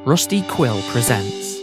Rusty Quill presents.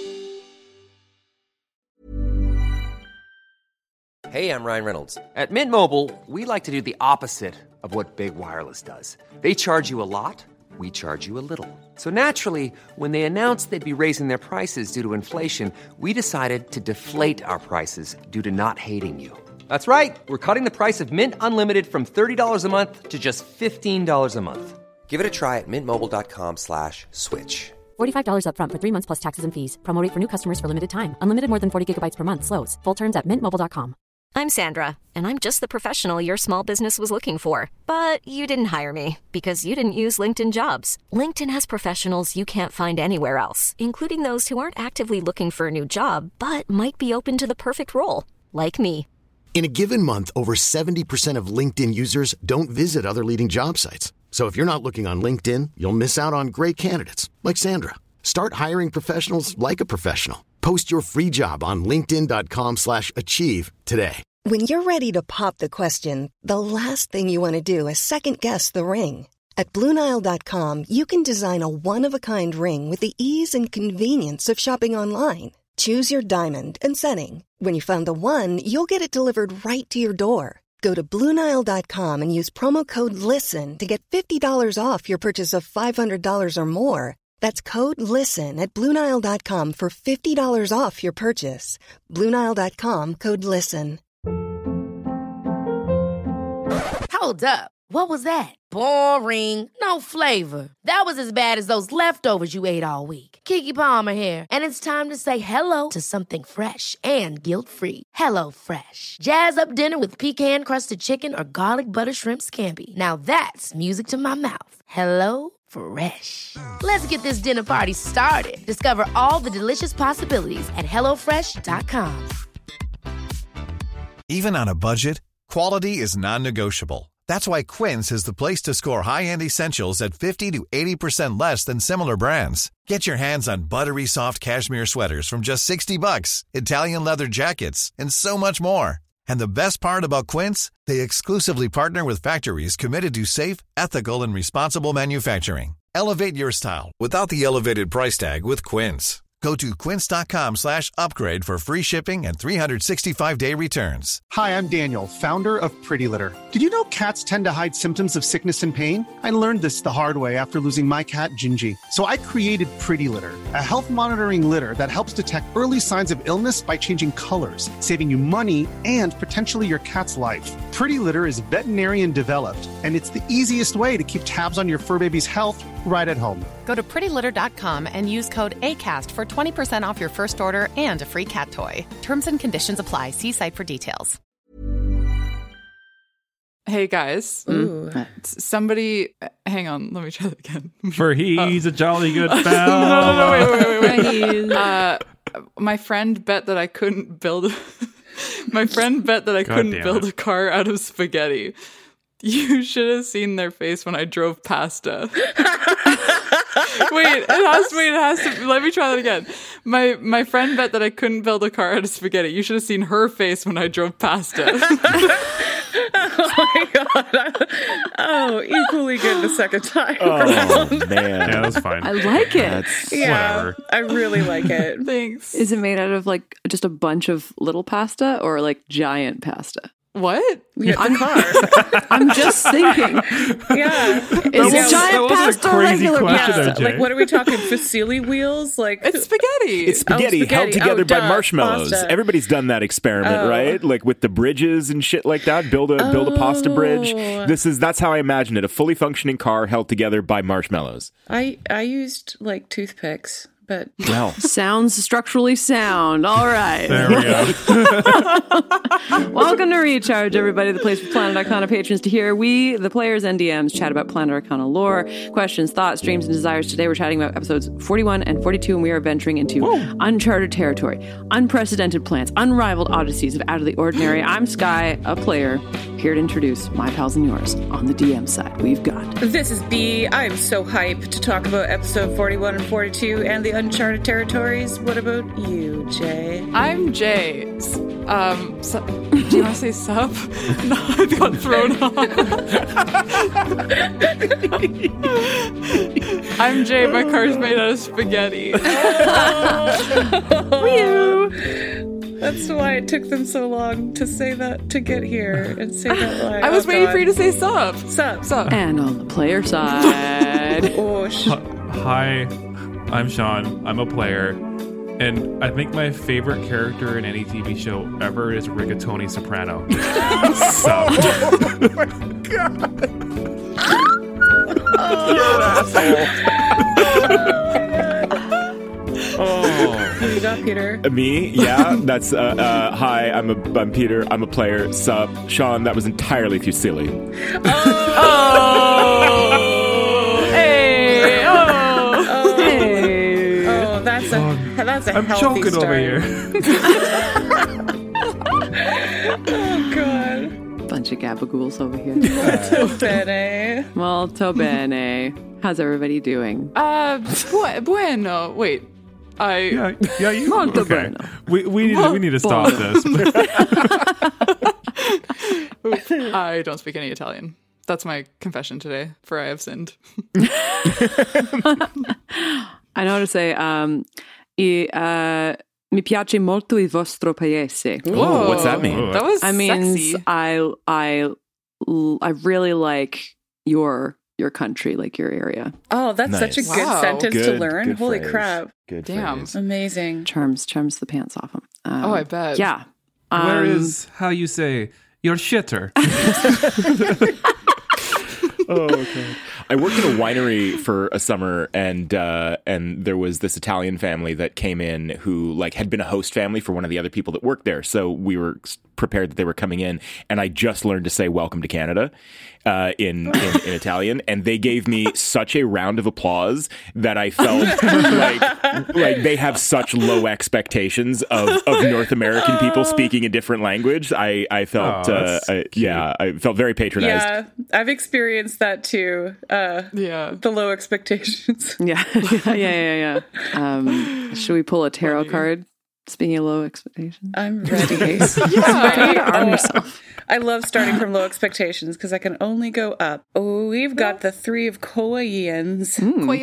Hey, I'm Ryan Reynolds. At Mint Mobile, we like to do the opposite of what Big Wireless does. They charge you a lot, we charge you a little. So naturally, when they announced they'd be raising their prices due to inflation, we decided to deflate our prices due to not hating you. That's right. We're cutting the price of Mint Unlimited from $30 a month to just $15 a month. Give it a try at mintmobile.com/switch. $45 up front for 3 months plus taxes and fees. Promo rate for new customers for limited time. Unlimited more than 40 gigabytes per month. Slows full terms at mintmobile.com. I'm Sandra, and I'm just the professional your small business was looking for. But you didn't hire me because you didn't use LinkedIn Jobs. LinkedIn has professionals you can't find anywhere else, including those who aren't actively looking for a new job, but might be open to the perfect role, like me. In a given month, over 70% of LinkedIn users don't visit other leading job sites. So if you're not looking on LinkedIn, you'll miss out on great candidates like Sandra. Start hiring professionals like a professional. Post your free job on linkedin.com/achieve today. When you're ready to pop the question, the last thing you want to do is second-guess the ring. At BlueNile.com, you can design a one-of-a-kind ring with the ease and convenience of shopping online. Choose your diamond and setting. When you find the one, you'll get it delivered right to your door. Go to BlueNile.com and use promo code LISTEN to get $50 off your purchase of $500 or more. That's code LISTEN at BlueNile.com for $50 off your purchase. BlueNile.com, code LISTEN. Hold up. What was that? Boring. No flavor. That was as bad as those leftovers you ate all week. Keke Palmer here, and it's time to say hello to something fresh and guilt-free. Hello Fresh. Jazz up dinner with pecan-crusted chicken or garlic butter shrimp scampi. Now that's music to my mouth. Hello Fresh. Let's get this dinner party started. Discover all the delicious possibilities at HelloFresh.com. Even on a budget, quality is non-negotiable. That's why Quince is the place to score high-end essentials at 50 to 80% less than similar brands. Get your hands on buttery soft cashmere sweaters from just $60, Italian leather jackets, and so much more. And the best part about Quince, they exclusively partner with factories committed to safe, ethical, and responsible manufacturing. Elevate your style without the elevated price tag with Quince. Go to quince.com/upgrade for free shipping and 365-day returns. Hi, I'm Daniel, founder of Pretty Litter. Did you know cats tend to hide symptoms of sickness and pain? I learned this the hard way after losing my cat, Gingy. So I created Pretty Litter, a health monitoring litter that helps detect early signs of illness by changing colors, saving you money and potentially your cat's life. Pretty Litter is veterinarian developed, and it's the easiest way to keep tabs on your fur baby's health right at home. Go to prettylitter.com and use code ACAST for 20% off your first order and a free cat toy. Terms and conditions apply. See site for details. Hey guys, somebody, hang on, let me try that again. For he's a jolly good fellow. No, wait. My friend bet that I couldn't build. My friend bet that I couldn't build a car out of spaghetti. You should have seen their face when I drove pasta. Wait, it has to. Let me try that again. My friend bet that I couldn't build a car out of spaghetti. You should have seen her face when I drove pasta. Oh my god! Oh, equally good the second time. Oh man, yeah, that's fine. I like it. Whatever. I really like it. Thanks. Is it made out of like just a bunch of little pasta or like giant pasta? What? Yeah, car. I'm just thinking. Yeah. Is it giant pasta or regular pasta? Like, what are we talking? Fusilli wheels? Like, it's spaghetti. It's spaghetti held together by marshmallows. Pasta. Everybody's done that experiment, right? Like with the bridges and shit like that. Build a pasta bridge. That's how I imagine it. A fully functioning car held together by marshmallows. I used like toothpicks. But well, sounds structurally sound. All right. There we go. Welcome to Recharge, everybody, the place for Planet Arcana patrons to hear we, the players and DMs, chat about Planet Arcana lore, questions, thoughts, dreams, and desires. Today we're chatting about episodes 41 and 42, and we are venturing into uncharted territory, unprecedented plans, unrivaled odysseys of out of the ordinary. I'm Sky, a player. here to introduce my pals and yours. On the DM side, we've got... This is B. I'm so hyped to talk about episode 41 and 42 and the uncharted territories. What about you, Jay? I'm Jay. Do you want to say sub? No, I got thrown off. I'm Jay. My car's made out of spaghetti. That's why it took them so long to say that, to get here and say that line. I was waiting for you to say sub. Sub. And on the player side... Hi, I'm Sean. I'm a player. And I think my favorite character in any TV show ever is Rigatoni Soprano. Sub. Oh my God. You're an asshole. Who you got, Peter? Me? Yeah, that's hi. I'm Peter. I'm a player. Sup, Sean. That was entirely Fusilli. Hey! That's a I'm healthy choking start. over here. Oh God. Bunch of gabagools over here. Molto bene. Molto bene. How's everybody doing? Bueno. Wait. Yeah, you. Molto Okay. bueno. We need to stop this. I don't speak any Italian. That's my confession today, for I have sinned. I know how to say, mi piace molto il vostro paese. Oh, what's that mean? That was I mean, sexy. I really like your country, like your area. Oh, that's such a Nice. good Wow. sentence to Good- learn. good Holy phrase. crap. Good Damn. phrase. Amazing. Charms the pants off them. Oh, I bet. Yeah. Where is how you say your shitter? Oh, okay. I worked at a winery for a summer, and there was this Italian family that came in who had been a host family for one of the other people that worked there. So we were prepared that they were coming in, and I just learned to say "Welcome to Canada" in Italian, and they gave me such a round of applause that I felt like they have such low expectations of North American people speaking a different language. I felt I felt very patronized. Yeah, I've experienced that too. Yeah. The low expectations. Yeah. Should we pull a tarot card? Speaking of low expectations. I'm ready. Ready to arm yourself. I love starting from low expectations because I can only go up. Oh, we've got the three of Koyans.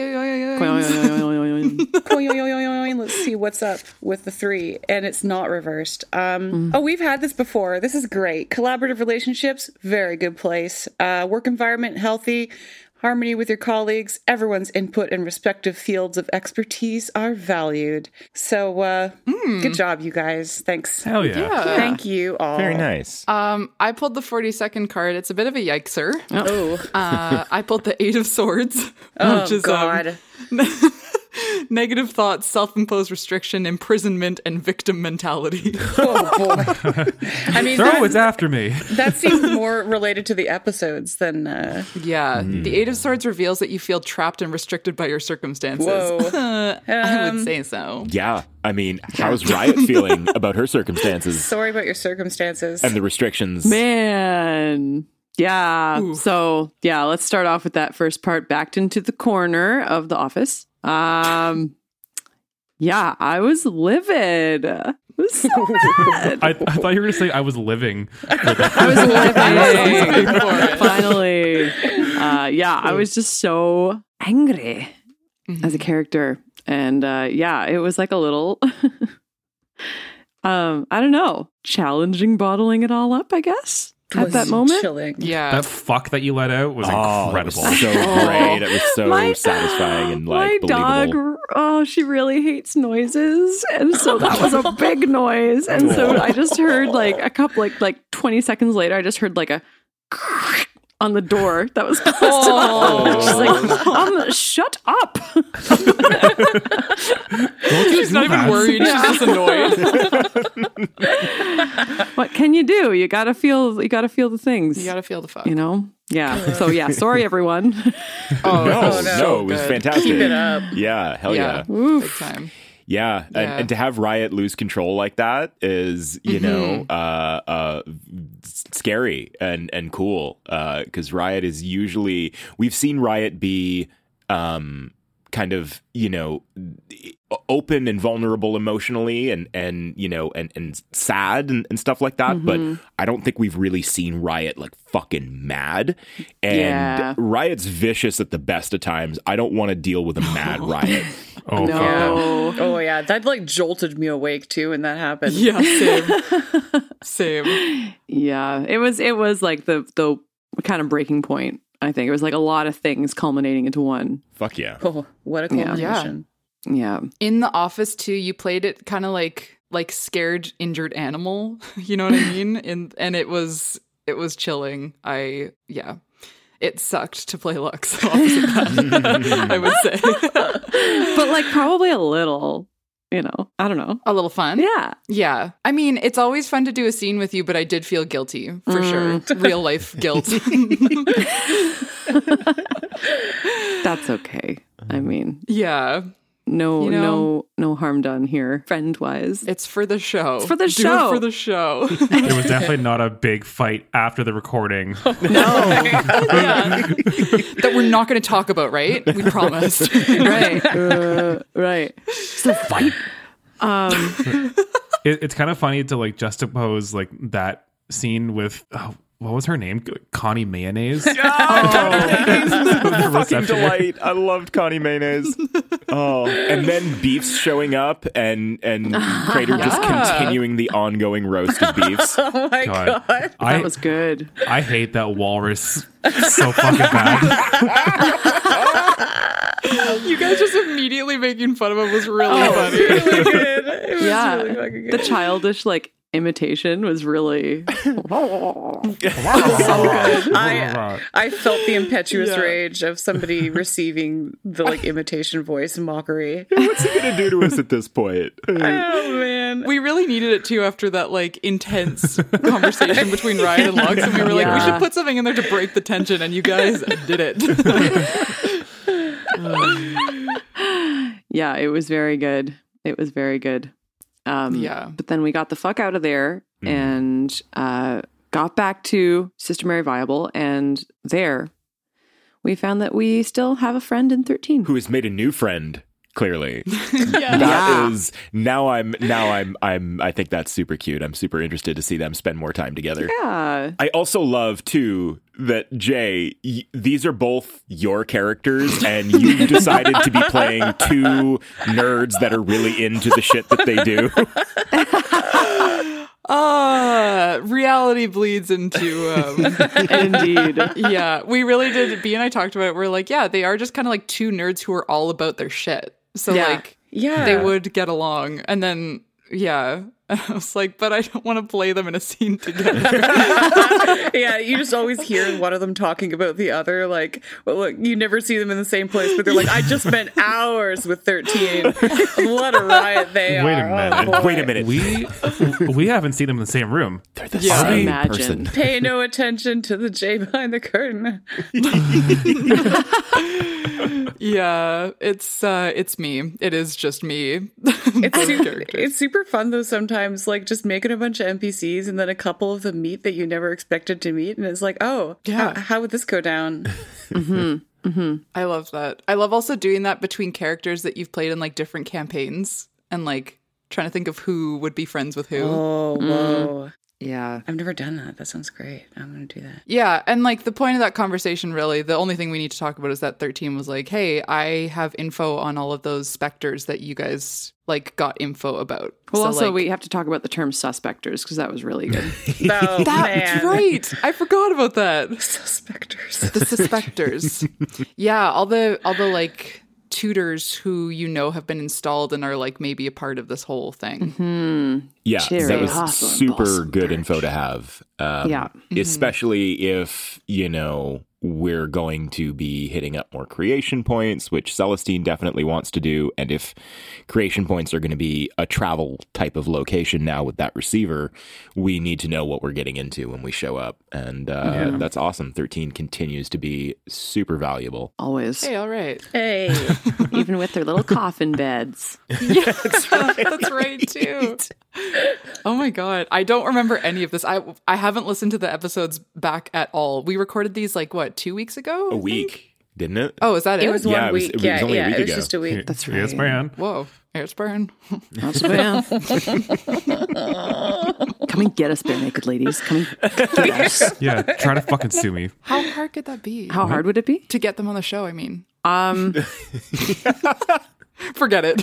Let's see what's up with the three. And it's not reversed. Oh, we've had this before. This is great. Collaborative relationships, very good place. Work environment, healthy. Harmony with your colleagues. Everyone's input in respective fields of expertise are valued. So, good job, you guys. Thanks. Hell yeah. Thank you all. Very nice. I pulled the 42nd card. It's a bit of a yikeser. Oh. I pulled the 8 of Swords. Oh, which is, God. Negative thoughts, self-imposed restriction, imprisonment, and victim mentality. Oh, boy. I mean, They're always after me. that seems more related to the episodes than... Yeah. The 8 of Swords reveals that you feel trapped and restricted by your circumstances. Whoa. I would say so. Yeah. I mean, how's Riot feeling about her circumstances Sorry about your circumstances. and the restrictions? Man. Yeah. Ooh. So, yeah, let's start off with that first part, backed into the corner of the office. Yeah, I was livid. It was so bad. I thought you were going to say I was living. I was living. Finally. Yeah, I was just so angry as a character. And it was like a little, I don't know, challenging bottling it all up, I guess. At that moment, chilling. Yeah. That fuck that you let out was incredible. It was so great. It was so satisfying and my believable. dog, she really hates noises, and so that was a big noise. And so I just heard a couple, like 20 seconds later, I just heard like a on the door that was closed off. She's like, shut up. She's not even worried. She's just annoyed. What can you do? You gotta feel the things. You gotta feel the fuck. You know? Yeah. So yeah, sorry everyone. No, it was good. fantastic. Keep it up. Yeah, hell yeah. Big time. Yeah. And to have Riot lose control like that is, you know, scary and cool. Because Riot is usually, we've seen Riot be kind of, you know, open and vulnerable emotionally and you know, and sad and stuff like that. But I don't think we've really seen Riot like fucking mad. And Riot's vicious at the best of times. I don't want to deal with a mad Riot. Oh, no. Oh, yeah. That like jolted me awake too when that happened. Yeah, same. Yeah. It was like the kind of breaking point. I think it was like a lot of things culminating into one. Fuck yeah. Oh, what a culmination. Yeah. In The Office too, you played it kind of like scared, injured animal. You know what I mean? And it was chilling. It sucked to play Lux opposite that, I would say. But like probably a little, you know, I don't know. A little fun? Yeah. Yeah. I mean, it's always fun to do a scene with you, but I did feel guilty for sure. Real life guilt. That's okay. I mean, yeah. No harm done here, friend-wise. It's for the show. It's for the show. Do it for the show. There was definitely not a big fight after the recording. No. That we're not going to talk about, right? We promised. Right. Right. It's a fight. It's kind of funny to like juxtapose like that scene with what was her name? Connie Mayonnaise. Fucking delight. I loved Connie Mayonnaise. Oh, and then Beefs showing up and Crater just continuing the ongoing roast of Beefs. Oh my God. That was good. I hate that walrus so fucking bad. You guys just immediately making fun of him was really funny. It was really good. It was really fucking good. The childish like imitation was really so good. I felt the impetuous rage of somebody receiving the like imitation voice and mockery. What's he gonna do to us at this point? Oh man, we really needed it too after that like intense conversation between Ryan and Lux, and we were like, we should put something in there to break the tension, and you guys did it. Yeah, it was very good. It was very good. But then we got the fuck out of there and got back to Sister Mary Viable, and there we found that we still have a friend in 13 who has made a new friend. Clearly, that is now. I think that's super cute. I'm super interested to see them spend more time together. Yeah. I also love too that Jay, these are both your characters, and you decided to be playing two nerds that are really into the shit that they do. Reality bleeds into Indeed. Yeah, we really did. B and I talked about it. We're like, yeah, they are just kind of like two nerds who are all about their shit. So like, they would get along. And then I was like, but I don't want to play them in a scene together. Yeah, you just always hear one of them talking about the other. Like, well, look, you never see them in the same place, but they're like, I just spent hours with 13. What a riot they are. Wait a minute. We haven't seen them in the same room. They're the same person. Pay no attention to the Jay behind the curtain. Yeah, it's me. It is just me. It's super fun though sometimes, like just making a bunch of NPCs and then a couple of them meet that you never expected to meet, and it's like, oh, how would this go down? I love that. I love also doing that between characters that you've played in like different campaigns and like trying to think of who would be friends with who. Oh, whoa. Yeah. I've never done that. That sounds great. I'm going to do that. Yeah. And like the point of that conversation, really, the only thing we need to talk about is that 13 was like, hey, I have info on all of those specters that you guys like got info about. Well, so, also like, we have to talk about the term suspectors because that was really good. Oh, that's right. I forgot about that. Suspectors. The suspectors. Yeah. All the like tutors who you know have been installed and are like maybe a part of this whole thing. Yeah, that was super good info to have. Especially if, you know, we're going to be hitting up more creation points, which Celestine definitely wants to do. And if creation points are going to be a travel type of location now with that receiver, we need to know what we're getting into when we show up. And that's awesome. 13 continues to be super valuable. Always. Hey, all right. Hey. Even with their little coffin beds. Yeah, that's right. That's right, too. Oh my God. I don't remember any of this. I haven't listened to the episodes back at all. We recorded these 2 weeks ago? A week, didn't it? Oh, is that it? It was 1 week. It was only a week ago. It was just a week. That's right. Yes, man. Whoa. It's Baron. That's bad. Come and get us, bare naked ladies. Come and get us. Yeah, try to fucking sue me. How hard could that be? How hard would it be? To get them on the show, I mean. Forget it.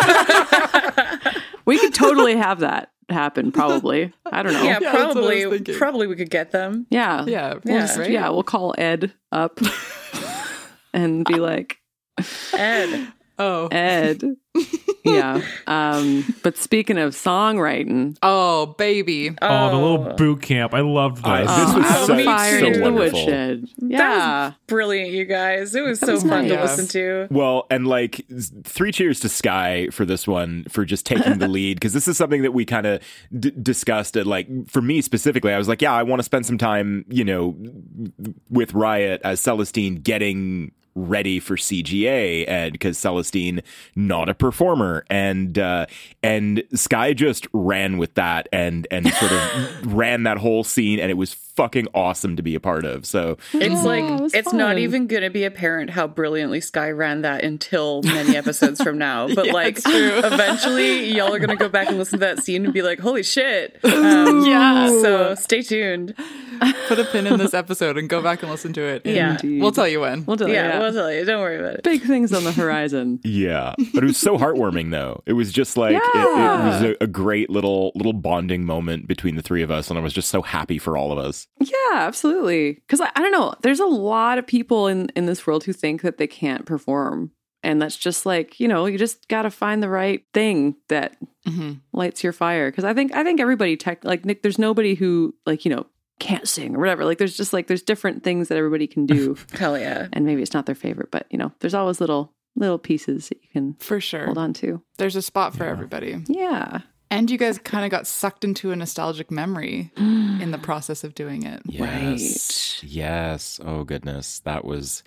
We could totally have that happen, probably. I don't know. Yeah, probably we could get them. Yeah. Yeah. We'll call Ed up and be like, Ed. Oh. Ed. Yeah. But speaking of songwriting. Oh, baby. Oh, the little boot camp. I loved this. This was so the wonderful. Woodshed. Yeah. That was brilliant, you guys. It was so fun to listen to. Well, and 3 cheers to Sky for this one, for just taking the lead, because this is something that we kind of discussed. For me specifically, I was like, yeah, I want to spend some time, with Riot as Celestine getting ready for CGA, and because Celestine not a performer, and Sky just ran with that and sort of ran that whole scene, and it was fucking awesome to be a part of. So it's not even gonna be apparent how brilliantly Sky ran that until many episodes from now, but eventually y'all are gonna go back and listen to that scene and be like, holy shit. So stay tuned. Put a pin in this episode and go back and listen to it. Yeah. We'll tell you when. We'll tell you. We'll tell you. Don't worry about it. Big things on the horizon. Yeah. But it was so heartwarming, though. It was just it was a great little bonding moment between the three of us, and I was just so happy for all of us. Yeah, absolutely. Because I don't know, there's a lot of people in this world who think that they can't perform. And that's just you just got to find the right thing that lights your fire. Because I think everybody Nick, there's nobody who can't sing or whatever. There's just there's different things that everybody can do. Hell yeah. And maybe it's not their favorite, but there's always little pieces that you can for sure hold on to. There's a spot for everybody. Yeah. And you guys kind of got sucked into a nostalgic memory in the process of doing it. Yes. Right. Yes. Oh goodness. That was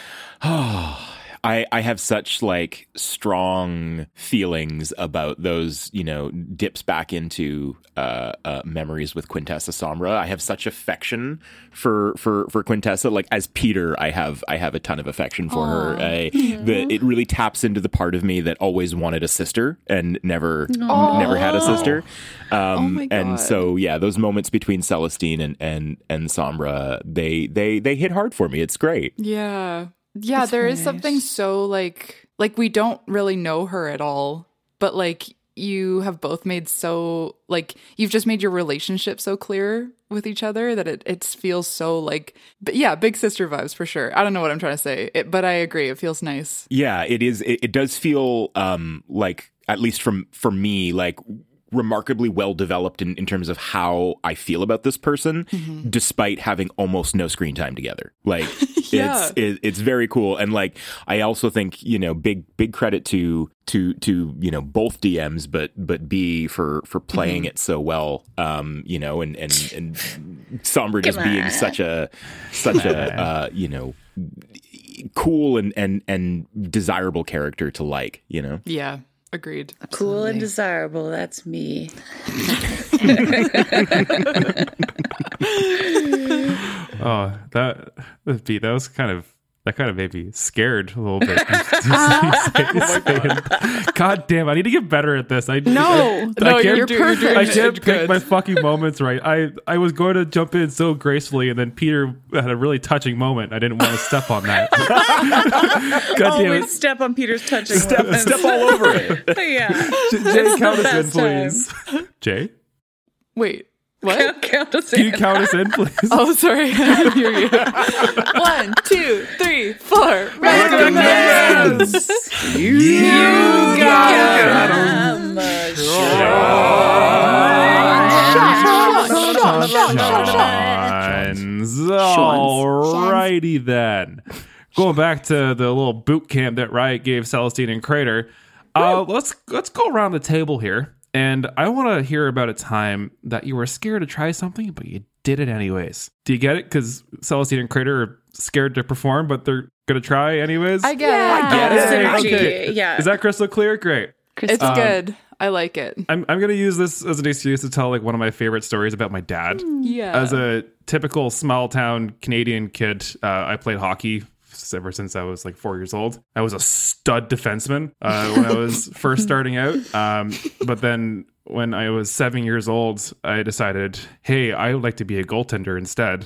I have such strong feelings about those, dips back into memories with Quintessa Sombra. I have such affection for Quintessa. As Peter, I have a ton of affection for her. It really taps into the part of me that always wanted a sister and never had a sister. Oh my God. And so those moments between Celestine and Sombra, they hit hard for me. It's great. Yeah. Yeah, there is something so we don't really know her at all, but you have both made you've just made your relationship so clear with each other that it feels so but yeah, big sister vibes for sure. I don't know what I'm trying to say, but I agree. It feels nice. Yeah, it is. It does feel at least for me, remarkably well developed in terms of how I feel about this person, despite having almost no screen time together. It's very cool. And I also think, big credit to both DMs, but B for playing it so well, and Sombra just being such a cool and desirable character to Yeah. Agreed. Absolutely. Cool and desirable. That's me. Oh, that was that kind of made me scared a little bit. God damn, I need to get better at this. You're perfect. I can't pick my fucking moments right. I was going to jump in so gracefully, and then Peter had a really touching moment. I didn't want to step on that. God damn it. Step on Peter's touching moments. Step all over it. Yeah. Jay, count us in, please. Jay? Wait. What? Count us Can you count us in, please? Oh, sorry. I didn't hear you. 1, 2, 3, 4. Recommends! You got him! All righty then. Going back to the little boot camp that Riot gave Celestine and Crater, let's go around the table here. And I want to hear about a time that you were scared to try something, but you did it anyways. Do you get it? Because Celestine and Crater are scared to perform, but they're going to try anyways? I get it. Okay. Yeah. Is that crystal clear? Great. It's good. I like it. I'm going to use this as an excuse to tell like one of my favorite stories about my dad. Yeah. As a typical small town Canadian kid, I played hockey ever since I was like 4 years old. I was a stud defenseman when I was first starting out. But then when I was 7 years old, I decided, hey, I would like to be a goaltender instead.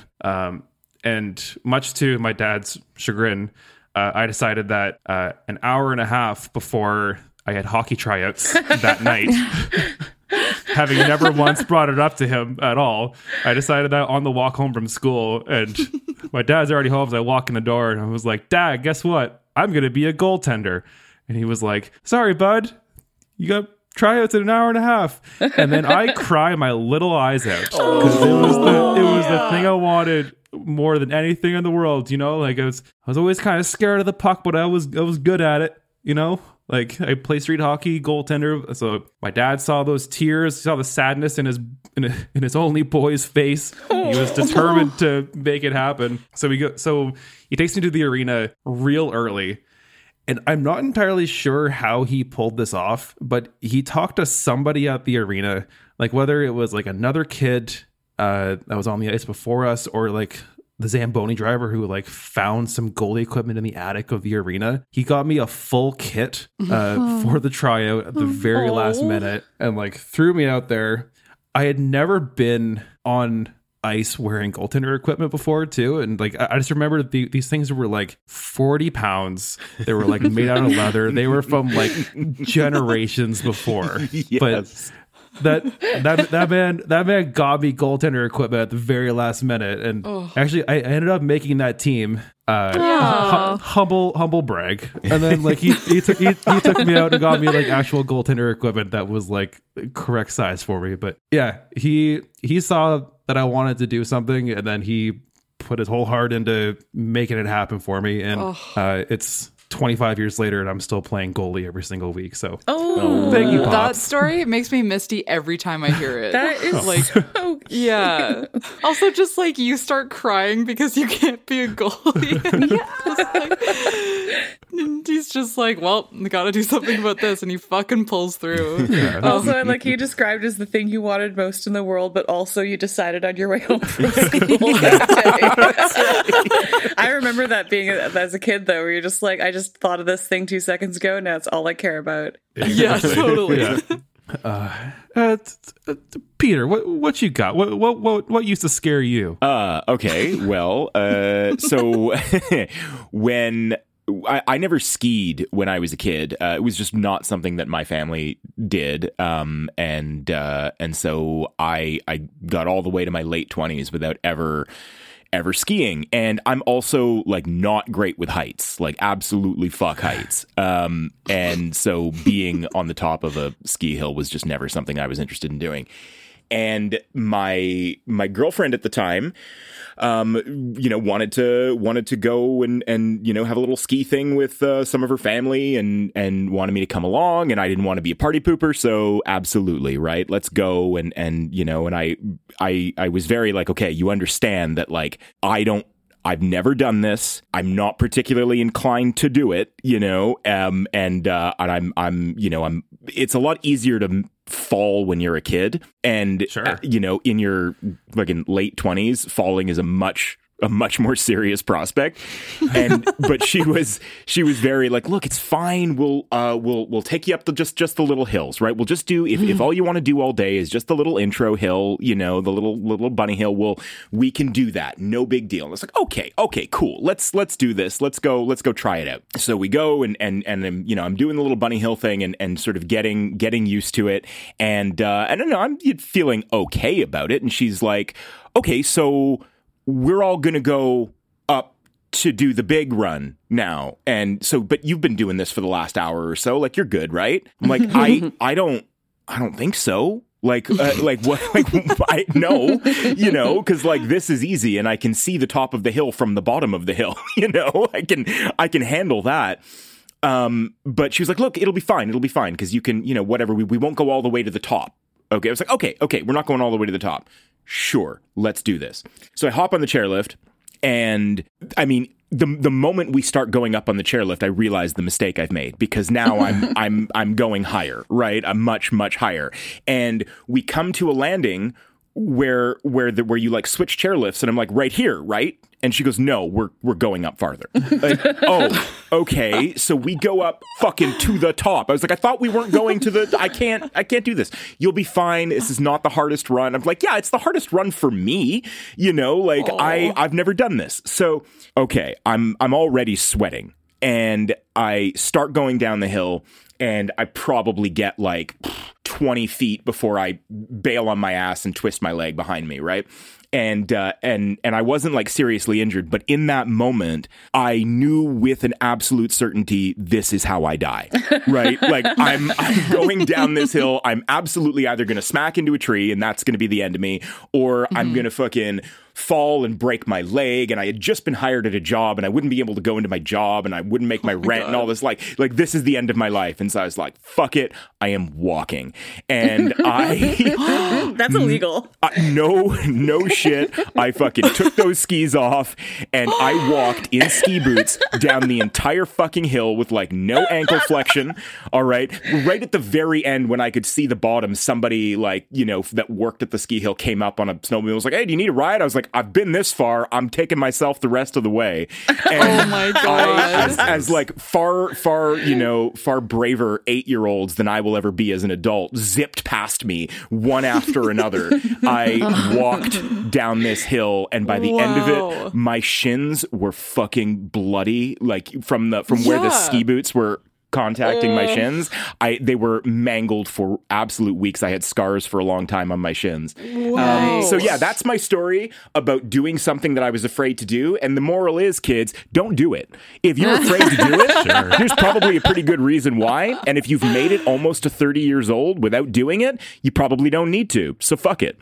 And much to my dad's chagrin, I decided that an hour and a half before I had hockey tryouts that night, having never once brought it up to him at all, I decided that on the walk home from school, and my dad's already home as I walk in the door, and I was like, Dad, guess what? I'm going to be a goaltender. And he was like, sorry, bud, you got tryouts in an hour and a half. And then I cry my little eyes out because it was the thing I wanted more than anything in the world, you know? Like I was always kind of scared of the puck, but I was good at it, you know? Like I play street hockey, goaltender. So my dad saw those tears, saw the sadness in his only boy's face. He was determined to make it happen. So he takes me to the arena real early. And I'm not entirely sure how he pulled this off, but he talked to somebody at the arena, like whether it was like another kid that was on the ice before us, or like the Zamboni driver who like found some goalie equipment in the attic of the arena. He got me a full kit for the tryout at the very last minute and like threw me out there. I had never been on ice wearing goaltender equipment before too, and like I just remember these things were like 40 pounds. They were like made out of leather. They were from like generations before. Yes. But that man got me goaltender equipment at the very last minute, and actually I ended up making that team. Humble brag. And then like he took me out and got me like actual goaltender equipment that was like correct size for me. But yeah, he saw that I wanted to do something, and then he put his whole heart into making it happen for me. And it's 25 years later, and I'm still playing goalie every single week. So thank you, Pops. That story makes me misty every time I hear it. That is like, so cute. Yeah. Also, just like you start crying because you can't be a goalie. And he's just like, well, I gotta do something about this, and he fucking pulls through. Yeah. Also, like he described as the thing you wanted most in the world, but also you decided on your way home from school that day. I remember that being as a kid, though, where you're just like, I just thought of this thing 2 seconds ago, and now it's all I care about. Yeah, totally. Yeah. Peter, what you got? What used to scare you? Okay, well, so when I never skied when I was a kid, it was just not something that my family did, and so I got all the way to my late 20s without ever skiing. And I'm also like not great with heights, like absolutely fuck heights. And so being on the top of a ski hill was just never something I was interested in doing. And my girlfriend at the time, wanted to go and have a little ski thing with some of her family and wanted me to come along, and I didn't want to be a party pooper, so absolutely, right, let's go. And I was very like, okay, you understand that like I've never done this. I'm not particularly inclined to do it, and I'm it's a lot easier to fall when you're a kid, and sure. In your fucking late 20s, falling is a much more serious prospect. And but she was very like, look, it's fine, we'll take you up to just the little hills, right? We'll just do if all you want to do all day is just the little intro hill, the little bunny hill, we can do that, no big deal. And it's like, okay, cool, let's do this, let's go try it out. So we go and I'm doing the little bunny hill thing and sort of getting used to it, and I don't know, I'm feeling okay about it. And she's like, okay, so we're all going to go up to do the big run now. And so, but you've been doing this for the last hour or so. Like, you're good, right? I'm like, I don't think so. Like what? Like I know, you know, because like this is easy, and I can see the top of the hill from the bottom of the hill. You know, I can handle that. But she was like, look, it'll be fine, because you can, you know, whatever. We won't go all the way to the top. Okay, I was like, okay, we're not going all the way to the top. Sure, let's do this. So I hop on the chairlift, and I mean, the moment we start going up on the chairlift, I realize the mistake I've made, because now I'm going higher, right? I'm much higher, and we come to a landing where you like switch chairlifts, and I'm like, right here, right? And she goes, no, we're going up farther. Like, oh, okay. So we go up fucking to the top. I was like, I thought we weren't going to the, I can't do this. You'll be fine. This is not the hardest run. I'm like, yeah, it's the hardest run for me. You know, like I've never done this. So, okay, I'm already sweating, and I start going down the hill, and I probably get like 20 feet before I bail on my ass and twist my leg behind me, right? And I wasn't like seriously injured, but in that moment, I knew with an absolute certainty, this is how I die, right? Like I'm going down this hill. I'm absolutely either going to smack into a tree, and that's going to be the end of me, or I'm going to fucking fall and break my leg. And I had just been hired at a job, and I wouldn't be able to go into my job, and I wouldn't make my rent and all this. Like this is the end of my life. And so I was like, fuck it, I am walking. And that's illegal. No shit. I fucking took those skis off, and I walked in ski boots down the entire fucking hill with like no ankle flexion. All right. Right at the very end, when I could see the bottom, somebody like, you know, that worked at the ski hill came up on a snowmobile and was like, hey, do you need a ride? I was like, I've been this far. I'm taking myself the rest of the way. And oh my God. As like far, you know, far braver 8-year-olds than I will ever be as an adult zipped past me one after another. I walked down this hill, and by the end of it, my shins were fucking bloody, like from where the ski boots were contacting my shins. They were mangled for absolute weeks. I had scars for a long time on my shins. So yeah, that's my story about doing something that I was afraid to do. And the moral is, kids, don't do it. If you're afraid to do it, there's probably a pretty good reason why. And if you've made it almost to 30 years old without doing it, you probably don't need to. So fuck it.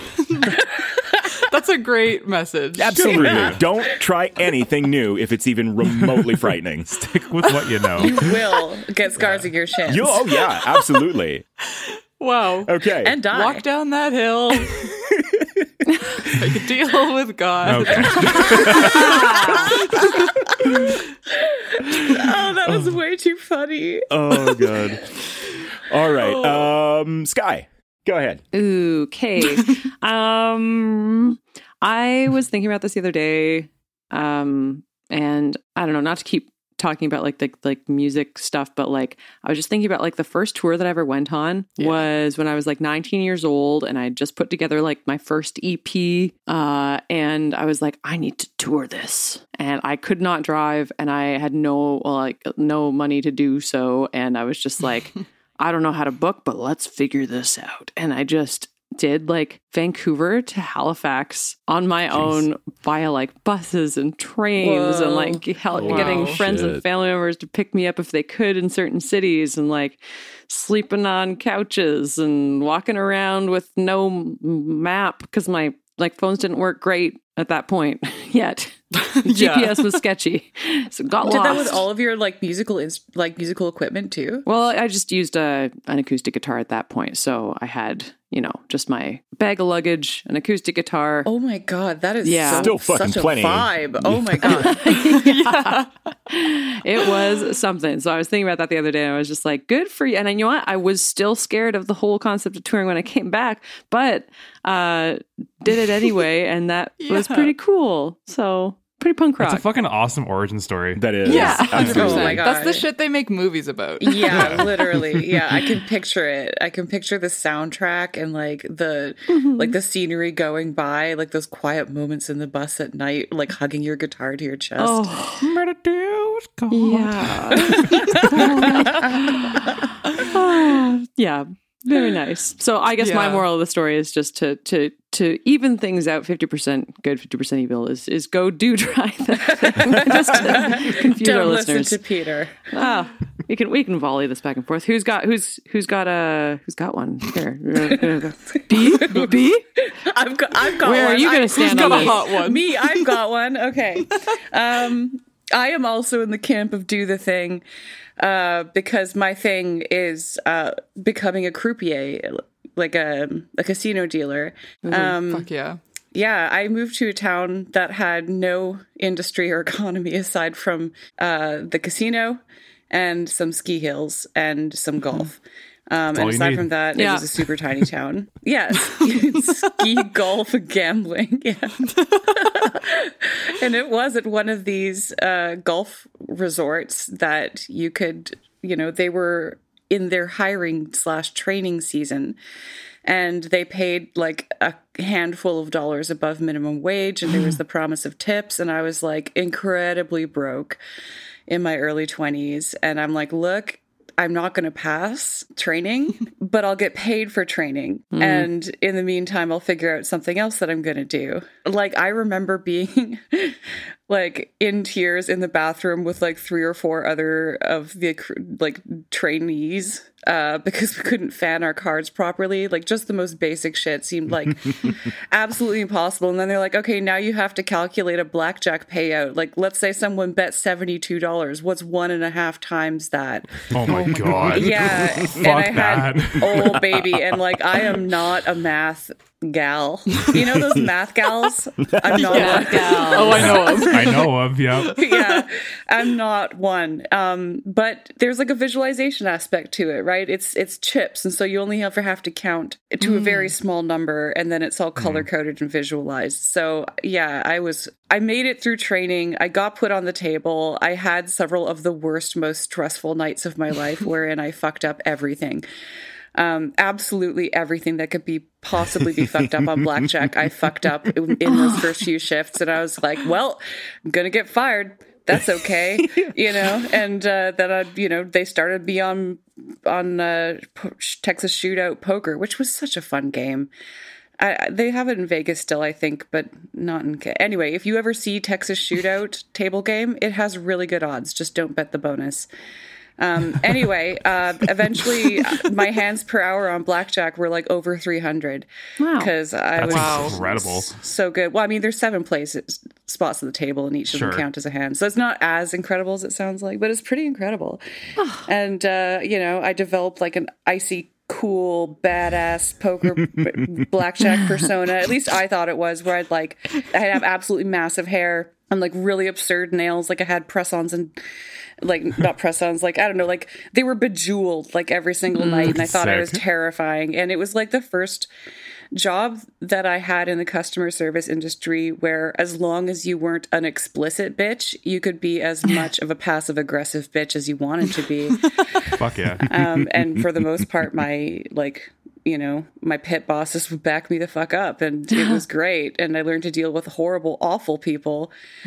That's a great message. Absolutely. Yeah. Don't try anything new if it's even remotely frightening. Stick with what you know. You will get scars in your shins. Oh, yeah, absolutely. Wow. Okay. And die. Walk down that hill. Make a deal with God. Okay. Oh, that was way too funny. Oh, God. All right. Sky, go ahead. Okay. I was thinking about this the other day, and I don't know, not to keep talking about like music stuff, but like I was just thinking about like the first tour that I ever went on was when I was like 19 years old, and I just put together like my first EP, and I was like, I need to tour this, and I could not drive, and I had no money to do so, and I was just like, I don't know how to book, but let's figure this out. And I just did like Vancouver to Halifax on my own via like buses and trains. Whoa. And like getting friends and family members to pick me up if they could in certain cities, and like sleeping on couches and walking around with no map because my like phones didn't work great at that point yet. GPS was sketchy, so got lost. Did that with all of your like musical equipment too? Well, I just used an acoustic guitar at that point, so I had, you know, just my bag of luggage, an acoustic guitar. Oh my God, that is still fucking such plenty. A vibe. Oh my God. It was something. So I was thinking about that the other day, and I was just like, good for you. And you know what? I was still scared of the whole concept of touring when I came back, but did it anyway, and that was pretty cool. So pretty punk rock. It's a fucking awesome origin story. That is. Yeah. Absolutely. Oh my God. That's the shit they make movies about. Yeah, literally. Yeah, I can picture it. I can picture the soundtrack and like the like the scenery going by, like those quiet moments in the bus at night, like hugging your guitar to your chest. Oh, yeah. Yeah. Very nice. So I guess my moral of the story is just to even things out, 50% good, 50% evil is go do try that thing. Just to confuse our listeners. Listen to Peter. Yeah. We can volley this back and forth. Who's got one? Here. B? I've got Where one. are you going to stand on this? Hot one. Me, I've got one. Okay. I am also in the camp of do the thing, because my thing is becoming a croupier, like a casino dealer. Fuck yeah. Yeah, I moved to a town that had no industry or economy aside from the casino and some ski hills and some golf. And aside from that, it was a super tiny town. Yes, ski, golf, and gambling. Yeah, and it was at one of these golf resorts that you could, they were in their hiring/training season. And they paid like a handful of dollars above minimum wage, and there was the promise of tips. And I was like incredibly broke in my early 20s. And I'm like, look, I'm not going to pass training, but I'll get paid for training. And in the meantime, I'll figure out something else that I'm going to do. Like, I remember being like in tears in the bathroom with like 3 or 4 other of the like trainees because we couldn't fan our cards properly. Like, just the most basic shit seemed like absolutely impossible. And then they're like, okay, now you have to calculate a blackjack payout. Like, let's say someone bet $72. What's 1.5 times that? Oh my God. Yeah. And I had, baby. And like, I am not a math gal. You know those math gals? I'm not one. Oh, I know of. I know of, yeah. Yeah, I'm not one. But there's like a visualization aspect to it, right? It's chips, and so you only ever have to count to a very small number, and then it's all color-coded and visualized. So yeah, I made it through training. I got put on the table. I had several of the worst, most stressful nights of my life wherein I fucked up everything. Absolutely everything that could possibly be fucked up on blackjack, I fucked up in those first few shifts, and I was like, well, I'm gonna get fired. That's okay, and then they started me on Texas Shootout Poker, which was such a fun game. They have it in Vegas still, I think, but not in... Anyway, if you ever see Texas Shootout table game, it has really good odds. Just don't bet the bonus. Anyway, eventually my hands per hour on blackjack were like over 300. Wow. Because I was incredible. So good. Well, I mean, there's 7 spots at the table, and each of them count as a hand. So it's not as incredible as it sounds like, but it's pretty incredible. And, I developed like an icy cool, badass poker blackjack persona. At least I thought it was, where I'd have absolutely massive hair and like really absurd nails. Like I had press-ons and like not press-ons, like I don't know, like they were bejeweled like every single night, and I thought I was terrifying. And it was like the first job that I had in the customer service industry where, as long as you weren't an explicit bitch, you could be as much of a passive aggressive bitch as you wanted to be. Fuck yeah. And for the most part, my pit bosses would back me the fuck up, and it was great. And I learned to deal with horrible, awful people,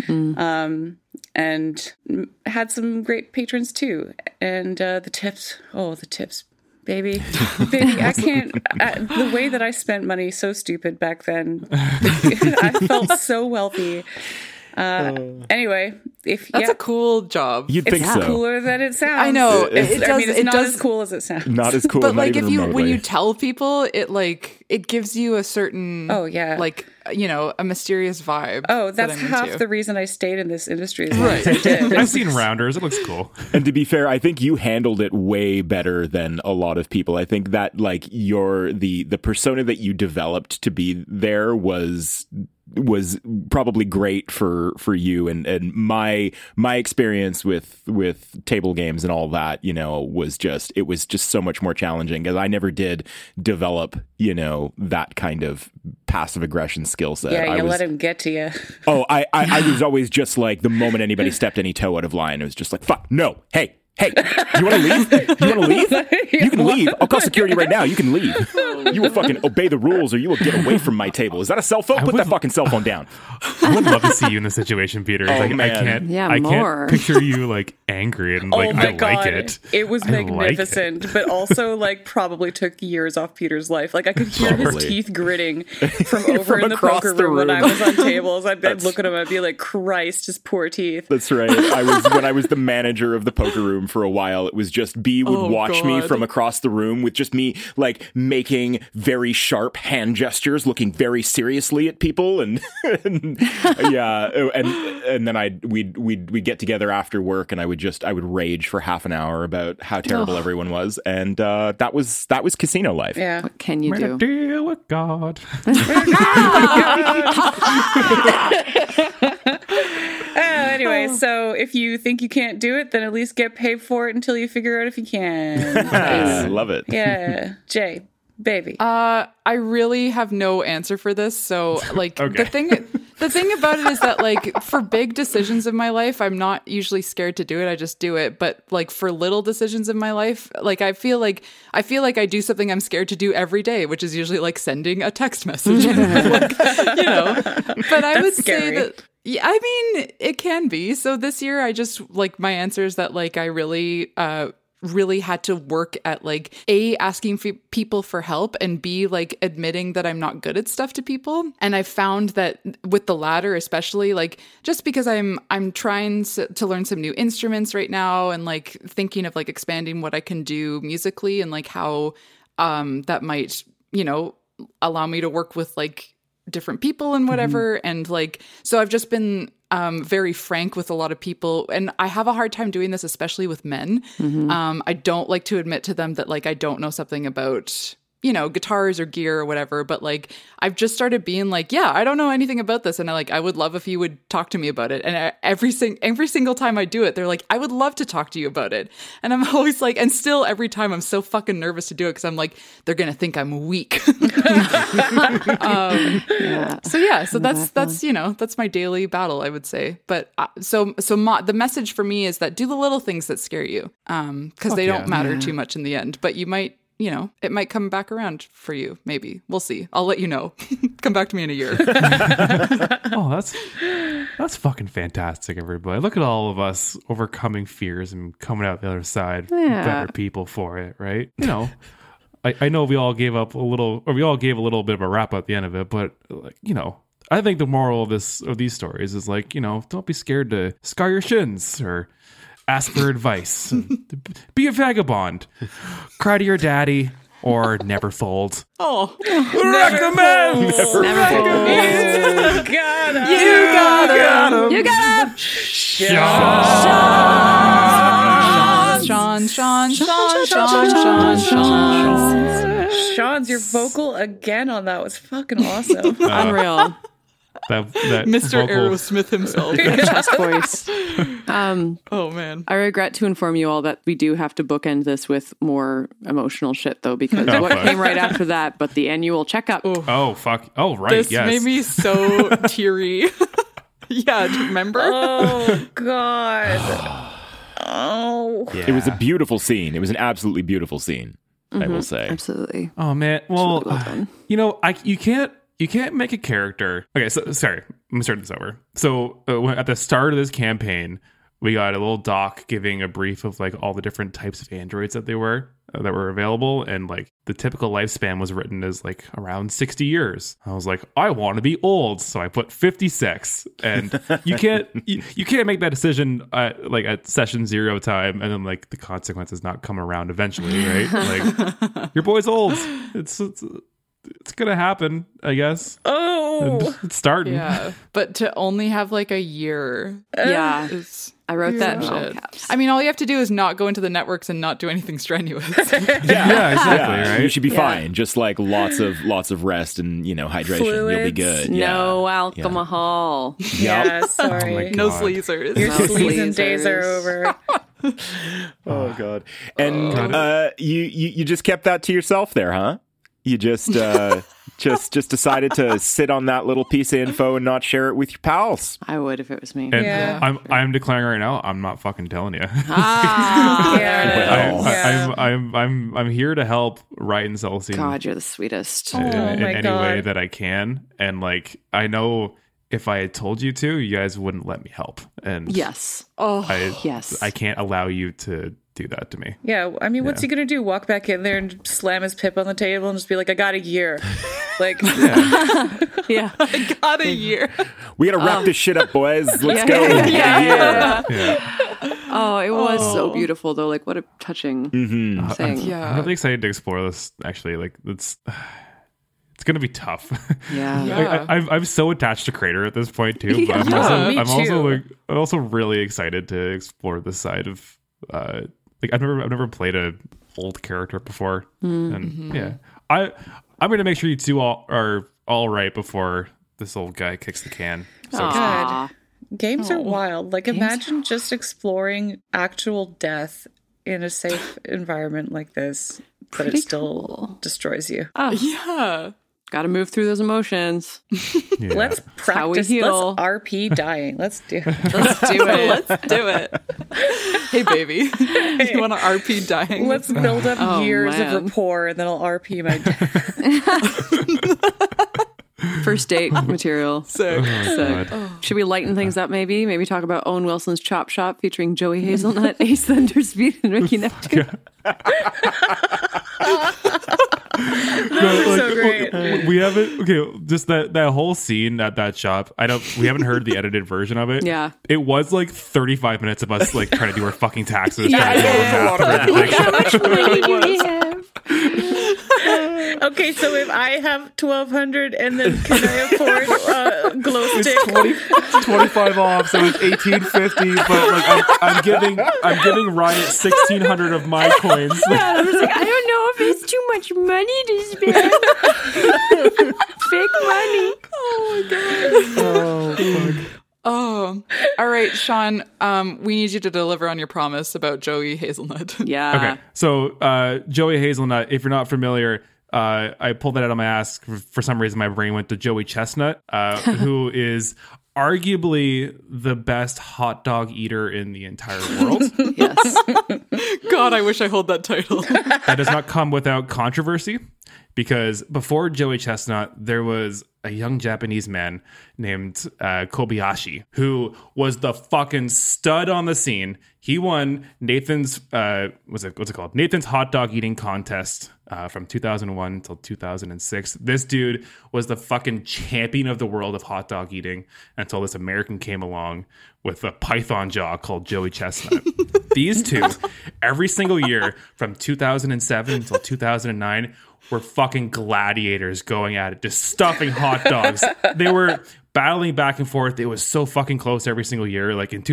and had some great patrons too. And the tips, baby, I can't. The way that I spent money, so stupid back then. I felt so wealthy. Anyway, that's a cool job. You'd think so. It's cooler than it sounds. I know. It's not as cool as it sounds. Not as cool. But like, when you tell people, it gives you a certain a mysterious vibe. Oh, that's half the reason I stayed in this industry. Right. I've seen Rounders. It looks cool. And to be fair, I think you handled it way better than a lot of people. I think that like the persona that you developed to be there was probably great for you, and my experience with table games and all that, was just so much more challenging, because I never did develop that kind of passive aggression skill set. Yeah, let him get to you. Oh, I was always just like, the moment anybody stepped any toe out of line, it was just like, fuck, no, hey, you want to leave? You can leave. I'll call security right now. You can leave. You will fucking obey the rules, or you will get away from my table. Is that a cell phone? Put that fucking cell phone down. I would love to see you in a situation, Peter. I can't picture you like angry and like, I like it. It was magnificent, but also like probably took years off Peter's life. Like I could hear his teeth gritting from over in the poker room when I was on tables. I'd look at him, I'd be like, Christ, his poor teeth. That's right. When I was the manager of the poker room room for a while. It was just B would watch me from across the room with just me like making very sharp hand gestures, looking very seriously at people, and then we'd get together after work, and I would rage for half an hour about how terrible everyone was, and that was casino life. Yeah. What can you Made a do? deal with God. Anyway, so if you think you can't do it, then at least get paid for it until you figure out if you can. I love it. Yeah. Jay, baby. I really have no answer for this. So, like, Okay. the thing about it is that, like, for big decisions in my life, I'm not usually scared to do it. I just do it. But like for little decisions in my life, like I feel like I do something I'm scared to do every day, which is usually like sending a text message. Like, you know. But I would say that. Yeah, I mean, it can be. So this year, I just, like, my answer is that, like, I really had to work at, like, A, asking people for help, and B, like, admitting that I'm not good at stuff to people. And I found that with the latter, especially, like, just because I'm trying to learn some new instruments right now, and, like, thinking of, like, expanding what I can do musically, and, like, how that might, you know, allow me to work with, like, different people and whatever. And like, so I've just been very frank with a lot of people, and I have a hard time doing this, especially with men. I don't like to admit to them that like I don't know something about, you know, guitars or gear or whatever, but like I've just started being like, yeah, I don't know anything about this, and I would love if you would talk to me about it. And every single time I do it, they're like, I would love to talk to you about it. And I'm always like, and still every time I'm so fucking nervous to do it, because I'm like, they're gonna think I'm weak. So that's you know, that's my daily battle, I would say. But the message for me is that do the little things that scare you, because they don't matter too much in the end, but you might, you know, it might come back around for you. Maybe. We'll see. I'll let you know. Come back to me in a year. Oh, that's fucking fantastic, everybody. Look at all of us overcoming fears and coming out the other side better people for it, right? You know, I know we all gave a little bit of a wrap at the end of it, but like, you know, I think the moral of these stories is like, you know, don't be scared to scar your shins or ask for advice. Be a vagabond. Cry to your daddy, or never fold. Oh, recommend. Never fold. You gotta. Sean's your vocal again on that was fucking awesome. Unreal. That Mr. vocal... Aerosmith himself. Chest voice. Oh man, I regret to inform you all that we do have to bookend this with more emotional shit, though, because came right after that, but the annual checkup. Oh fuck! Oh right, this yes. made me so teary. Yeah, do you remember? Oh god. Oh, yeah. It was a beautiful scene. It was an absolutely beautiful scene. I will say, absolutely. Oh man, well, really well done. You know, you can't make a character. Okay, so sorry, let me start this over. So at the start of this campaign, we got a little doc giving a brief of like all the different types of androids that were available, and like the typical lifespan was written as like around 60 years. I was like, I want to be old, so I put 56, and you can't make that decision at session 0 time, and then like the consequences not come around eventually, right? Like your boy's old. It's gonna happen, I guess. Oh, and it's starting. Yeah, but to only have like a year. Yeah, I wrote that in shit. all caps. I mean, all you have to do is not go into the networks and not do anything strenuous. Yeah, exactly. Right? You should be fine. Just like lots of rest and, you know, hydration. Fluids. You'll be good. No alcohol. Yeah, sorry. No sleazers. Your No sleazing sleazers. days are over. Oh god. And you just kept that to yourself there, huh? You just decided to sit on that little piece of info and not share it with your pals. I would if it was me. And I'm declaring right now, I'm not fucking telling you. I'm here to help Ryan Celestine. God, you're the sweetest. In any way that I can. And like, I know if I had told you to, you guys wouldn't let me help. And yes. I can't allow you to do that to me. Yeah, I mean, what's he gonna do? Walk back in there and slam his pip on the table and just be like, I got a year. Like, yeah. I got a year. We gotta wrap this shit up, boys. Let's go. Yeah. Oh, it was so beautiful though. Like, what a touching thing. I'm really excited to explore this. Actually, like it's gonna be tough. Yeah. I'm so attached to Crater at this point too. But I'm also really excited to explore this side of like I've never played a old character before, and I'm gonna make sure you two are all right before this old guy kicks the can. So good. Games are wild. Like, imagine just exploring actual death in a safe environment like this, but it still destroys you. Oh. Yeah. Got to move through those emotions. yeah. Let's practice. How we heal. Let's RP dying. Let's do it. Let's do it. Let's do it. Hey, baby. You want to RP dying? Let's build up years of rapport, and then I'll RP my death. First date material. Sick. Should we lighten things up maybe? Maybe talk about Owen Wilson's Chop Shop featuring Joey Hazelnut, Ace Thunderspeed, and Ricky Neptune. So great. We haven't just that whole scene at that shop. We haven't heard the edited version of it. Yeah. It was like 35 minutes of us like trying to do our fucking taxes. How much money do we have? Okay, so if I have 1,200, and then can I afford glow stick? It's 25 off, so it's 1850. But like I'm giving Riot 1,600 of my coins. Yeah, I was like, I don't know if it's too much money to spend. Fake money. Oh my god. Oh fuck. Oh, all right, Sean. We need you to deliver on your promise about Joey Hazelnut. Yeah. Okay. So Joey Hazelnut, if you're not familiar, I pulled that out of my ass. For some reason, my brain went to Joey Chestnut, who is arguably the best hot dog eater in the entire world. Yes. God, I wish I hold that title. That does not come without controversy, because before Joey Chestnut, there was a young Japanese man named Kobayashi, who was the fucking stud on the scene. He won Nathan's what's it called? Nathan's hot dog eating contest from 2001 until 2006. This dude was the fucking champion of the world of hot dog eating until this American came along with a python jaw called Joey Chestnut. These two, every single year from 2007 until 2009, were fucking gladiators going at it, just stuffing hot dogs. They were battling back and forth. It was so fucking close every single year. Like in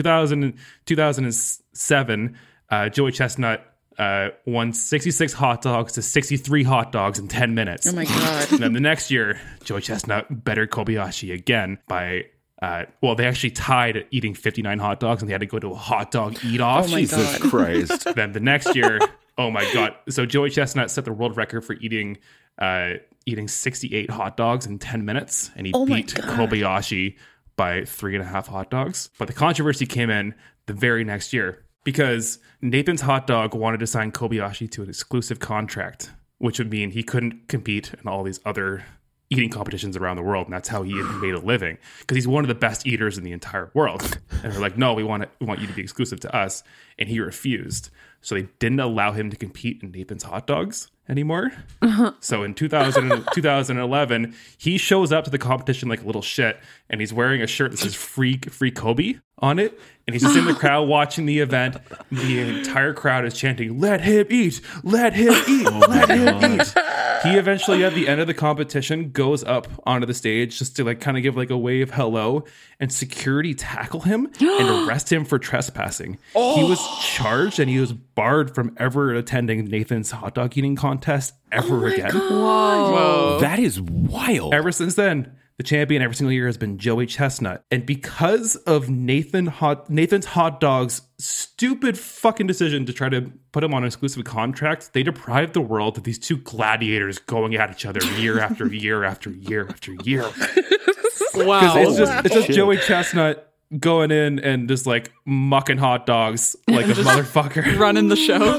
2007, Joey Chestnut won 66 hot dogs to 63 hot dogs in 10 minutes. Oh my God. And then the next year, Joey Chestnut bettered Kobayashi again by... they actually tied at eating 59 hot dogs, and they had to go to a hot dog eat-off. Oh my Jesus God. Christ. Then the next year, oh my God. So Joey Chestnut set the world record for eating 68 hot dogs in 10 minutes, and he beat Kobayashi by 3.5 hot dogs. But the controversy came in the very next year because Nathan's Hot Dog wanted to sign Kobayashi to an exclusive contract, which would mean he couldn't compete in all these other eating competitions around the world, and that's how he made a living, because he's one of the best eaters in the entire world. And they're like, no, we want you to be exclusive to us, and he refused. So they didn't allow him to compete in Nathan's Hot Dogs anymore. So in 2011, he shows up to the competition like a little shit, and he's wearing a shirt that says free Kobe on it, and he's just in the crowd watching the event. The entire crowd is chanting, let him eat, let him eat, let him eat. He eventually, at the end of the competition, goes up onto the stage just to like kind of give like a wave hello, and security tackle him and arrest him for trespassing. He was charged, and he was barred from ever attending Nathan's hot dog eating contest ever again. Whoa. That is wild. Ever since then, the champion every single year has been Joey Chestnut. And because of Nathan's Hot Dogs' stupid fucking decision to try to put him on an exclusive contract, they deprived the world of these two gladiators going at each other year after year after year after year. Wow. It's just Joey Chestnut going in and just like mucking hot dogs like a motherfucker. Running the show.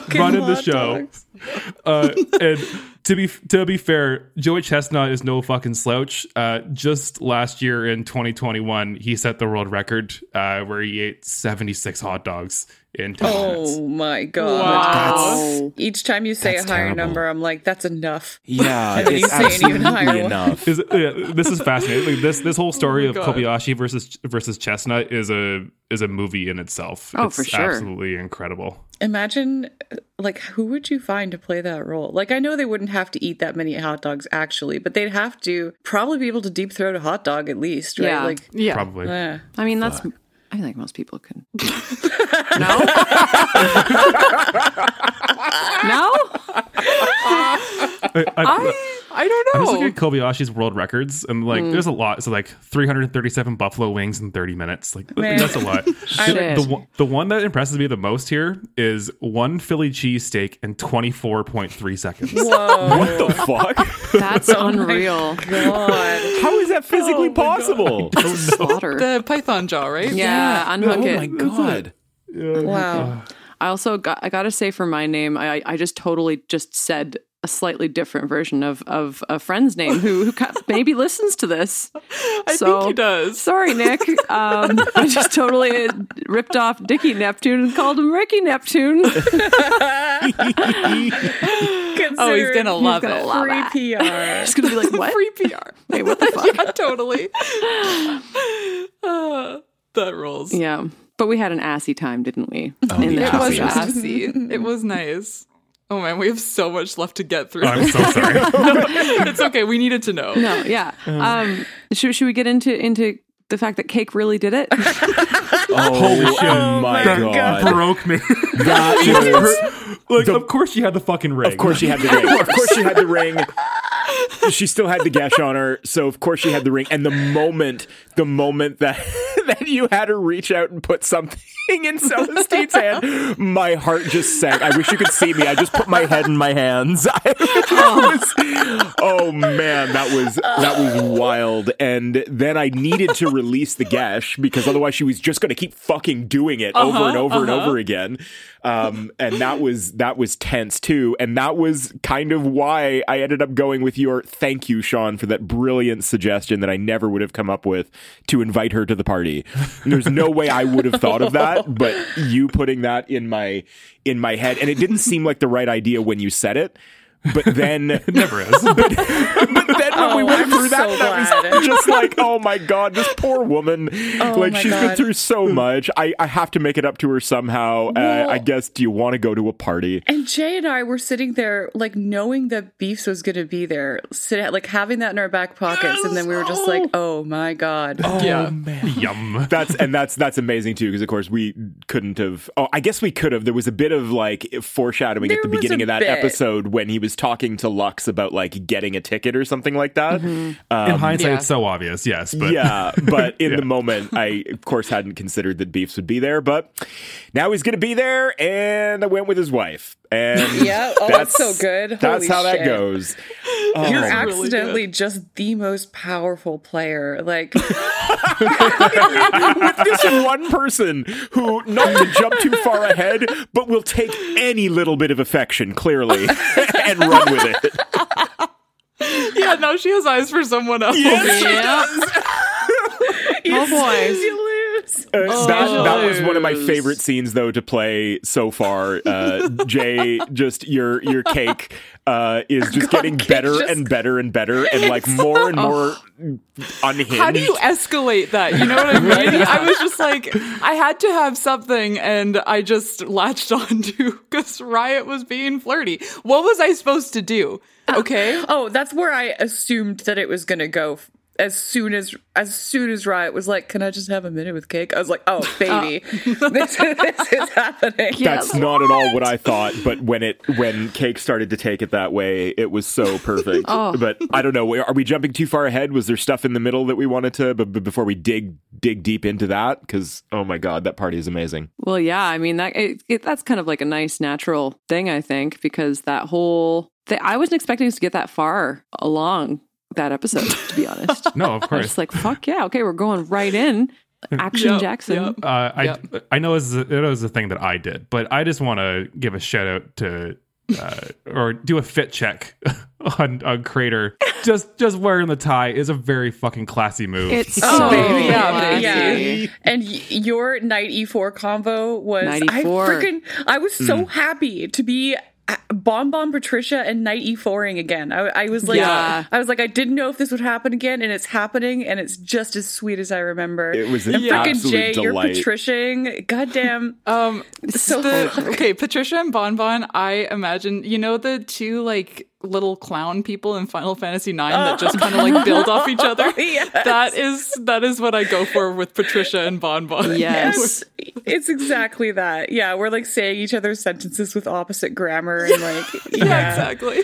And to be fair, Joey Chestnut is no fucking slouch. Just last year in 2021, he set the world record where he ate 76 hot dogs minutes. Oh my god! Wow. Each time you say a higher terrible. number, I'm like, that's enough. Yeah, And then you it's say an even higher absolutely one. enough. This is fascinating. Like, this whole story of God. Kobayashi versus Chestnut is a movie in itself. Oh, it's for sure. absolutely incredible. Imagine, like, who would you find to play that role? Like, I know they wouldn't have to eat that many hot dogs, actually, but they'd have to probably be able to deep throat a hot dog at least, right? Yeah. Like, Yeah. Probably. eh. I mean, that's. I think most people can. No? No? I don't I was know. looking at Kobayashi's world records, and like, there's a lot. So like, 337 buffalo wings in 30 minutes. Like, Man. that's a lot. Shit. The one that impresses me the most here is 1 Philly cheesesteak in 24.3 seconds. Whoa. What the fuck? That's unreal. God. How is that physically possible? Slaughter. The python jaw, right? Yeah, unhook Oh it. my god. Wow. I also I gotta say for my name, I just totally just said a slightly different version of a friend's name who maybe listens to this. I think he does. Sorry, Nick. I just totally ripped off Dickie Neptune and called him Ricky Neptune. Oh, he's gonna love gonna it. love Free it. PR. He's gonna be like, what? Free PR. Wait, what the fuck? Yeah, totally. That rolls. Yeah, but we had an assy time, didn't we? Oh, In yeah. It was podcast. assy. It was nice. Oh man, we have so much left to get through. I'm so sorry. It's okay. We needed to know. No, yeah. Should we get into the fact that Cake really did it? Holy shit. Oh my god. Broke me. Of course she had the fucking ring. Of course she had the ring. Of course she had the ring. She still had the gash on her, so of course she had the ring. And the moment that that you had her reach out and put something in Celestine's hand, my heart just sank. I wish you could see me. I just put my head in my hands. Oh man, that was wild. And then I needed to release the gash because otherwise she was just going to keep fucking doing it over and over and over again. And that was tense too. And that was kind of why I ended up going with your thank you, Sean, for that brilliant suggestion that I never would have come up with to invite her to the party. There's no way I would have thought of that, but you putting that in my head, and it didn't seem like the right idea when you said it. But then It never is. but then when we went through that, so that glad. was just like, oh my god, this poor woman. Like my she's been God. through so much. I have to make it up to her somehow. Well- I guess, do you want to go to a party? And Jay and I were sitting there, like, knowing that Beefs was going to be there, like, having that in our back pockets. And then we were just like, oh my God. Yeah. Yum. That's amazing too, because of course we couldn't have. Oh, I guess we could have. There was a bit of like foreshadowing at There the was beginning a of that bit. episode when he was talking to Lux about like getting a ticket or something like that. In hindsight, yeah. it's so obvious, yes. But Yeah, but in Yeah. the moment, I of course hadn't considered that Beefs would be there, but now he's going to be there, and I went with his wife. And Yeah, oh, that's so good. That's Holy how that shit. goes. Oh, You're really accidentally just the most powerful player. Like, with this one person who, not to jump too far ahead, but will take any little bit of affection, clearly, and run with it. Yeah, now she has eyes for someone else. Oh boy. you lose. That was one of my favorite scenes, though, to play so far. Jay, just your cake is just getting better and better and better, and like more and more unhinged. How do you escalate that? You know what I mean? I was just like, I had to have something, and I just latched onto because Riot was being flirty. What was I supposed to do? Okay. Oh, that's where I assumed that it was going to go. As soon as Riot was like, "Can I just have a minute with Cake?" I was like, "Oh, baby, this is happening." That's not at all what I thought, but when Cake started to take it that way, it was so perfect. But I don't know, are we jumping too far ahead? Was there stuff in the middle that we wanted to, but before we dig deep into that? Because, oh my God, that party is amazing. Well, yeah, I mean that's kind of like a nice natural thing, I think, because that whole thing, I wasn't expecting us to get that far along that episode, to be honest. No, of I was course. just like, fuck yeah, okay, we're going right in. Action Yep, Jackson. yep. I know it was a thing that I did, but I just want to give a shout out to or do a fit check on Crater. Just wearing the tie is a very fucking classy move. It's so baby. yeah. And your Knight E4 combo was Knight E4. I was so happy to be Bonbon Patricia and Knight E4ing again. I was like, I didn't know if this would happen again, and it's happening, and it's just as sweet as I remember. It was an freaking absolute Jay, delight. you're Patriciaing. Goddamn. Okay, Patricia and Bonbon, I imagine, you know the two like little clown people in Final Fantasy IX that just kind of like build off each other? Yes. That is what I go for with Patricia and Bonbon. Yes. It's exactly that. Yeah, we're like saying each other's sentences with opposite grammar and like yeah, exactly.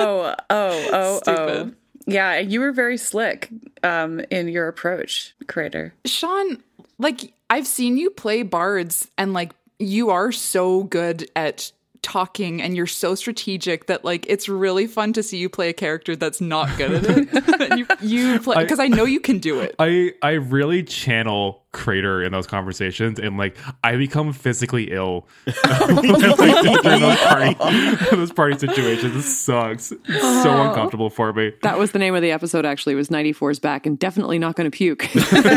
Oh. Yeah, you were very slick in your approach, Crater. Sean, like I've seen you play bards and like you are so good at talking and you're so strategic that like it's really fun to see you play a character that's not good at it. you play because I know you can do it. I really channel Crater in those conversations, and like I become physically ill in those party situations. It sucks. It's so uncomfortable for me. That was the name of the episode. Actually, was 94's back and definitely not going to puke.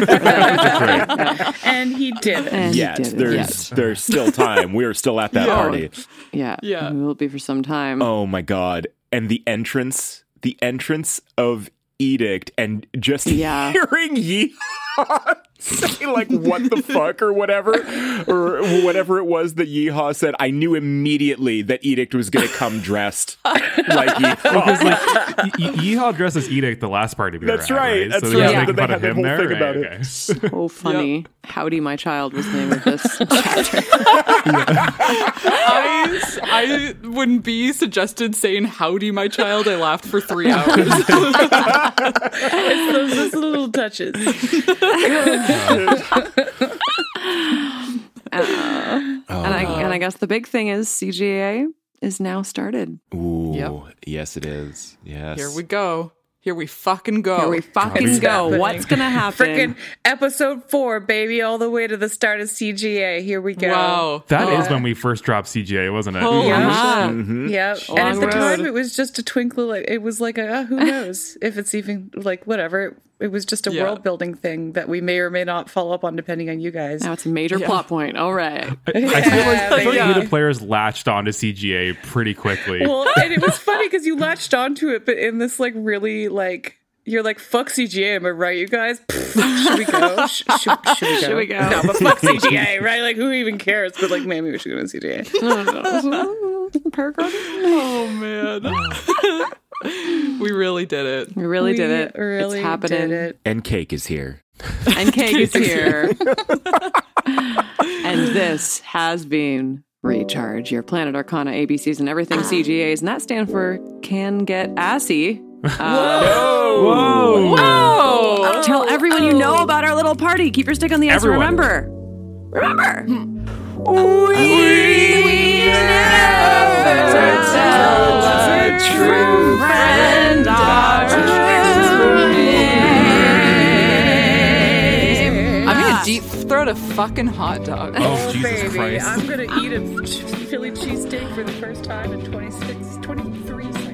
And he did it. There's still time. We are still at that party. Yeah, we will be for some time. Oh my god! And the entrance of Edict, and just hearing Yeehaw say like "what the fuck" or whatever it was that Yeehaw said, I knew immediately that Edict was going to come dressed like Yeehaw. Because like Yeehaw dressed as Edict the last party we were at, right? That's so right. Making They fun had of the him whole there. thing about Right, it. okay. So funny. Yep. Howdy, my child was the name of this chapter. I when B suggested saying "howdy, my child," I laughed for 3 hours. It's those little touches. And I guess the big thing is CGA is now started. Ooh, yes, it is. Yes. Here we go. Here we fucking go. Here we fucking go. What's going to happen? Freaking episode 4, baby, all the way to the start of CGA. Here we go. Wow. That is when we first dropped CGA, wasn't it? Holy Yeah. shit. Yep. Long And at the time, road. it was just a twinkle. Like it was like who knows if it's even like whatever. It was just a world building thing that we may or may not follow up on depending on you guys. Now it's a major plot point. All right. I feel like the players latched onto CGA pretty quickly. Well, and it was funny because you latched onto it, but in this like really like you're like fuck CGA, am I right, you guys? Should we go? Should we go? Should we go? No, but fuck CGA, right? Like who even cares? But like maybe we should go to CGA. Oh man. We really did it. We really did it. Really it's happening. did it. And Cake is here. And Cake is here. And this has been Recharge, your Planet Arcana ABCs and everything CGAs, and that stands for Can Get Assy. Whoa! Tell everyone you know about our little party. Keep your stick on the ice. Remember. We never tell a true friend our true name. I'm gonna deep throat a fucking hot dog. Oh, Jesus baby. Christ. I'm going to eat a Philly cheesesteak for the first time in 23 seconds.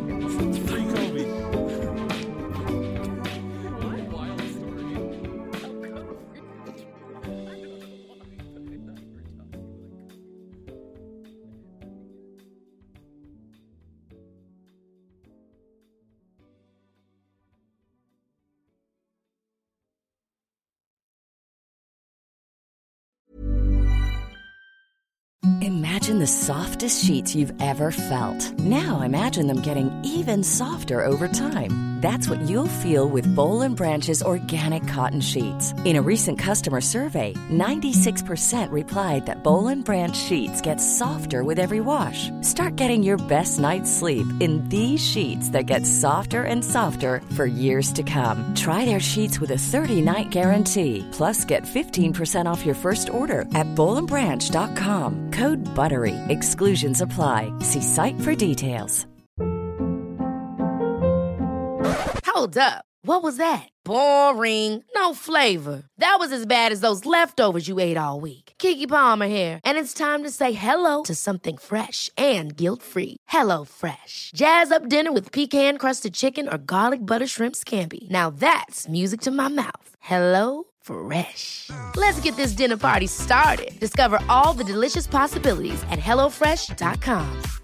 Imagine the softest sheets you've ever felt. Now imagine them getting even softer over time. That's what you'll feel with Boll & Branch's organic cotton sheets. In a recent customer survey, 96% replied that Boll & Branch sheets get softer with every wash. Start getting your best night's sleep in these sheets that get softer and softer for years to come. Try their sheets with a 30-night guarantee. Plus, get 15% off your first order at bollandbranch.com. Code BUTTERY. Exclusions apply. See site for details. Hold up. What was that? Boring. No flavor. That was as bad as those leftovers you ate all week. Keke Palmer here, and it's time to say hello to something fresh and guilt-free. Hello Fresh. Jazz up dinner with pecan-crusted chicken or garlic butter shrimp scampi. Now that's music to my mouth. Hello Fresh. Let's get this dinner party started. Discover all the delicious possibilities at HelloFresh.com.